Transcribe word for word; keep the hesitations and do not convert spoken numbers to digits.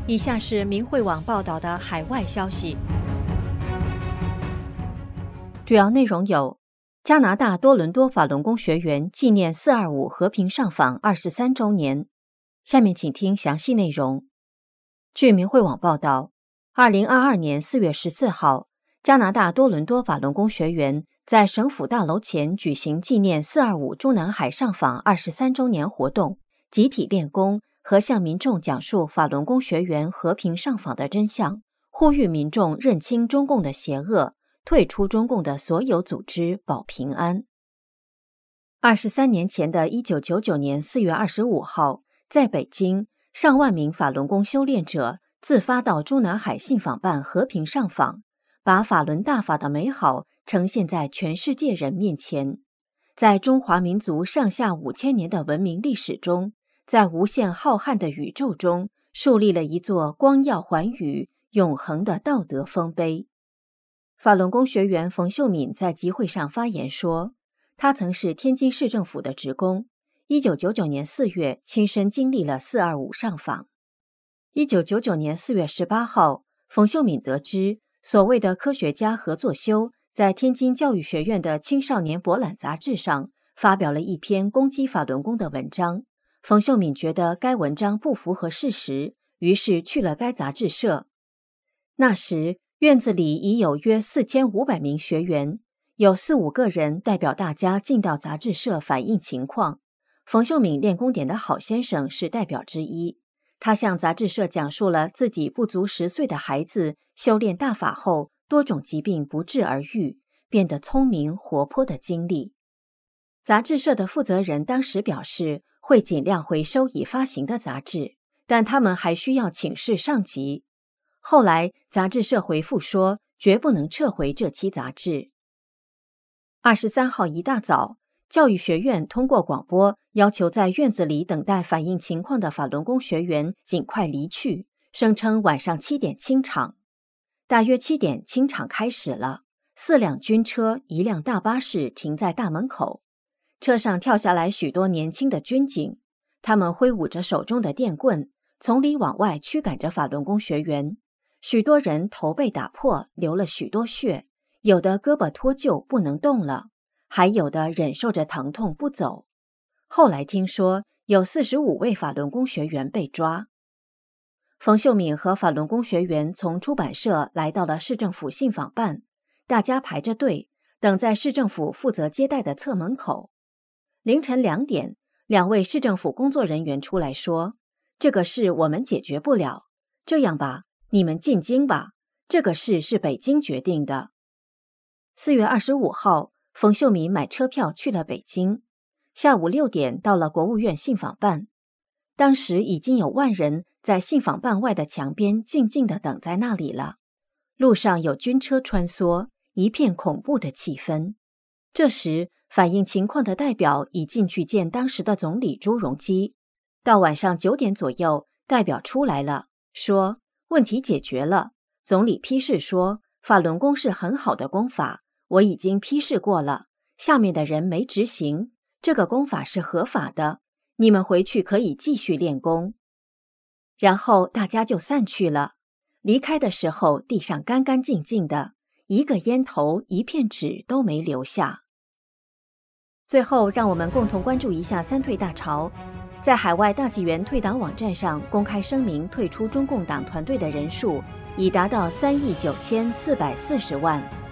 以下是明慧网报道的海外消息，主要内容有：加拿大多伦多法轮功学员纪念四二五和平上访二十三周年。下面请听详细内容。据明慧网报道，二零二二年四月十四号，加拿大多伦多法轮功学员在省府大楼前举行纪念四二五中南海上访二十三周年活动，集体练功和向民众讲述法轮功学员和平上访的真相，呼吁民众认清中共的邪恶，退出中共的所有组织，保平安。二十三年前的一九九九年四月二十五号，在北京，上万名法轮功修炼者自发到中南海信访办和平上访，把法轮大法的美好呈现在全世界人面前。在中华民族上下五千年的文明历史中，在无限浩瀚的宇宙中，树立了一座光耀寰宇、永恒的道德丰碑。法轮功学员冯秀敏在集会上发言说，他曾是天津市政府的职工，一九九九年四月亲身经历了四二五上访。一九九九年四月十八号，冯秀敏得知所谓的科学家何作修在天津教育学院的青少年博览杂志上发表了一篇攻击法轮功的文章。冯秀敏觉得该文章不符合事实，于是去了该杂志社。那时院子里已有约四千五百名学员，有四五个人代表大家进到杂志社反映情况。冯秀敏练功点的好先生是代表之一，他向杂志社讲述了自己不足十岁的孩子修炼大法后多种疾病不治而愈，变得聪明活泼的经历。杂志社的负责人当时表示会尽量回收已发行的杂志，但他们还需要请示上级。后来杂志社回复说绝不能撤回这期杂志。二十三号一大早，教育学院通过广播要求在院子里等待反映情况的法轮功学员尽快离去，声称晚上七点清场。大约七点清场开始了，四辆军车一辆大巴士停在大门口，车上跳下来许多年轻的军警，他们挥舞着手中的电棍，从里往外驱赶着法轮功学员。许多人头被打破，流了许多血，有的胳膊脱臼不能动了，还有的忍受着疼痛不走。后来听说有四十五位法轮功学员被抓。冯秀敏和法轮功学员从出版社来到了市政府信访办，大家排着队等在市政府负责接待的侧门口。凌晨两点，两位市政府工作人员出来说，这个事我们解决不了，这样吧，你们进京吧，这个事是北京决定的。四月二十五号，冯秀敏买车票去了北京，下午六点到了国务院信访办。当时已经有万人在信访办外的墙边静静地等在那里了，路上有军车穿梭，一片恐怖的气氛。这时反映情况的代表已进去见当时的总理朱镕基。到晚上九点左右，代表出来了，说问题解决了。总理批示说，法轮功是很好的功法，我已经批示过了，下面的人没执行，这个功法是合法的，你们回去可以继续练功。然后大家就散去了。离开的时候，地上干干净净的，一个烟头一片纸都没留下。最后让我们共同关注一下三退大潮。在海外大纪元退党网站上公开声明退出中共党团队的人数已达到三亿九千四百四十万。